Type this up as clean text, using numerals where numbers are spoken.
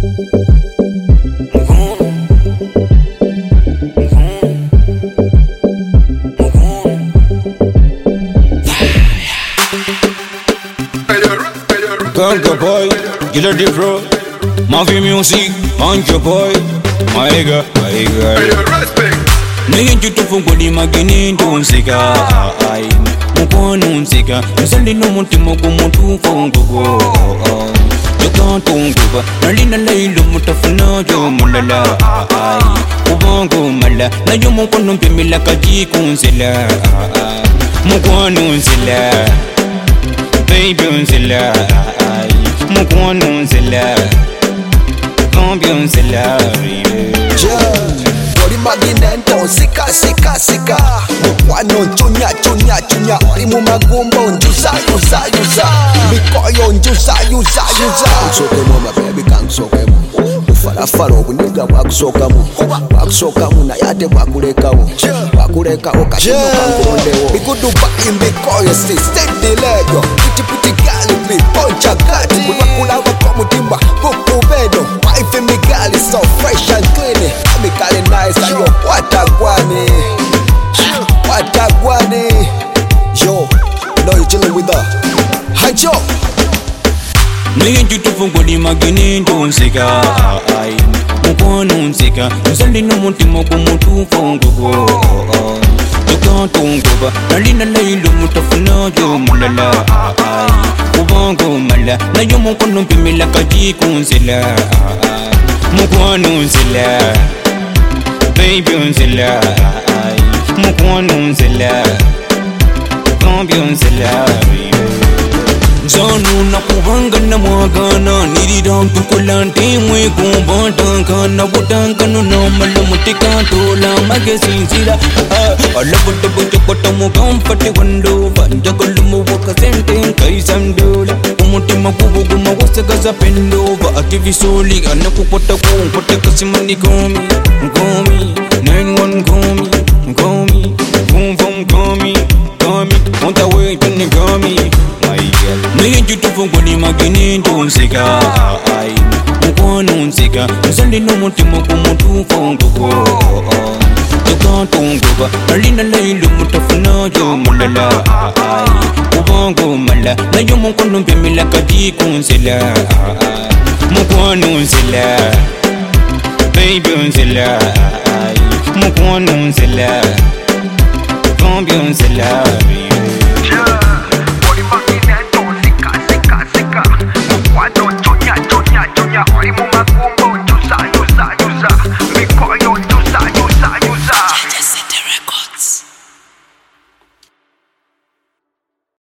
Ganga boy, get a deep bro. Mafia music, punk your boy. My God, my God. Nigga, you took for the magazine, don't sick. I Mukon sick. Suddenly no more to Mokumotu phone go. You can't go. Nalina lay Lumutafuna, Joe Mulala. Ubongo Mala. Now you Mukon Pimilaka Kunsilla. Mukon Silla. Baby Unzilla, Mukwan Unzilla, Combion Zilla. Ori maginento, sika, sika, sika. Mukwano, chunya, chunya, chunya. Ori mumagumbo, njusa, yusa, yusa. Mikoyo, njusa, yusa, yusa. Kansokemo, my baby, kansokemo. Farafaro, buniga wakusokamo. Wakusokamo, na yate wakulekao. Wakulekao, kashino kangondewo. Bigudu ba imbikoyo, si steady lego. Piti gali, poncha gati. Kulakula wako mutimba, kuku bedo. Wife migali, so fresh and clean. Amikali nice, ayo, watagwani. Watagwani. Yo, know you chillin' with her. Hi, Joe. Nigga, you took for the magazine, don't sick. I Mukon sick. Suddenly no more to Mokumotu phone go. You can't go. Nalina lay Lumutafuna, Joe Mulala. Ubongo Mala. Now you Mukon Pimilaka Kunsilla. Mukwan Unzilla. Baby Unzilla. Mukwan Unzilla. Combion Zilla. Zonu na kubanga na mwagana Nididam tukulante mwe kumbatanga Na butanga no na malamutika Tola magasinzira Ala buta buta kota mukampati wando Vanjagalumu waka sente kaisandola Umutima kubuguma wasagaza pendova Ativisoli anakupota kumpota kasimani komi Komi, 9-1 komi Komi, boom boom komi Komi, on the way to the komi Nigga, you took for the magazine, don't sick. I Mukwan sick. Suddenly no more to Mokumotu phone go. You can't go. Nalina lay Lumutafuna, Joe Mulala. Ubongo Mala. Now you Mukon Pimilaka Kunsilla. Mukwan Unzilla. Baby Unzilla. Mukwan Unzilla. Combion Zilla. Cuando chunya, chunya, chunya, oímos más combo, chusa,